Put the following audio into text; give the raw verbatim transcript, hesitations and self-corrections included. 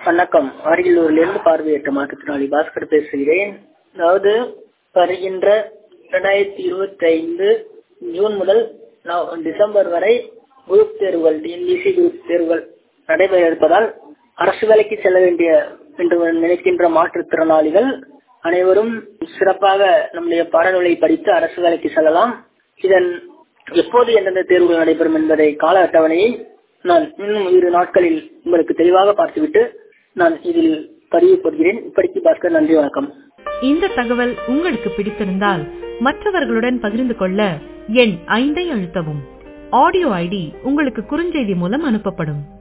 வணக்கம். அரியலூரிலிருந்து பார்வையற்ற மாற்றுத்திறனாளி பாஸ்கர் பேசுகிறேன். அதாவது வருகின்ற இரண்டாயிரத்தி இருபத்தி ஐந்து ஜூன் முதல் டிசம்பர் வரை குரூப் தேர்வுகள் டிஎன்பிஎஸ்சி குரூப் தேர்வுகள் நடைபெற இருப்பதால் அரசு வேலைக்கு செல்ல வேண்டிய என்று நினைக்கின்ற மாற்றுத்திறனாளிகள் அனைவரும் சிறப்பாக நம்முடைய பாடநூலை படித்து அரசு வேலைக்கு செல்லலாம். இதன் எப்போது எந்தெந்த தேர்வுகள் நடைபெறும் என்பதை கால அட்டவணையை நான் இன்னும் இரு நாட்களில் உங்களுக்கு தெளிவாக பார்த்துவிட்டு நான் இதில் பதிவு போடுகிறேன். இப்படிக்கு பாஸ்கர், நன்றி, வணக்கம். இந்த தகவல் உங்களுக்கு பிடித்திருந்தால் மற்றவர்களுடன் பகிர்ந்து கொள்ள எண் ஐந்தை அழுத்தவும். ஆடியோ ஐடி உங்களுக்கு குறுஞ்செய்தி மூலம் அனுப்பப்படும்.